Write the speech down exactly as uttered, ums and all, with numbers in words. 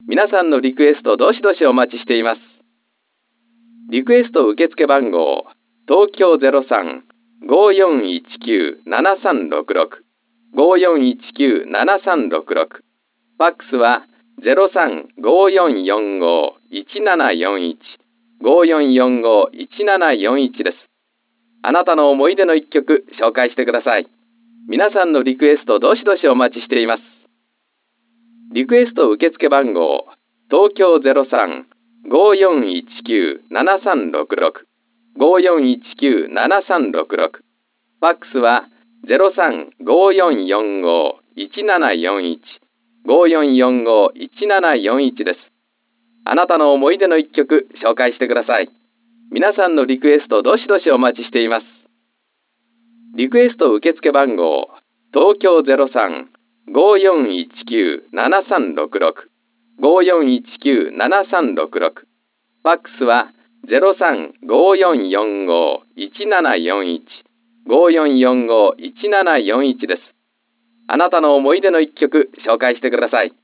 皆さんのリクエストどしどしお待ちしています。リクエスト受付番号、東京 ゼロさん ごーよんいちきゅう ななさんろくろく ごーよんいちきゅう ななさんろくろく、ファックスは ゼロさん ごーよんよんご いちななよんいち ごーよんよんご いちななよんいちです。あなたの思い出の一曲紹介してください。皆さんのリクエストどしどしお待ちしています。リクエスト受付番号、東京 ゼロさん ごーよんいちきゅう ななさんろくろく ごーよんいちきゅう ななさんろくろく、ファックスは ゼロさん ごーよんよんご いちななよんいち ごーよんよんご いちななよんいちです。あなたの思い出の一曲紹介してください。皆さんのリクエストどしどしお待ちしています。リクエスト受付番号、東京 ゼロさん ごーよんいちきゅう ななさんろくろく ごーよんいちきゅう ななさんろくろく、ファックスは ゼロさん ごーよんよんご いちななよんいち ごーよんよんご いちななよんいちです。あなたの思い出の一曲紹介してください。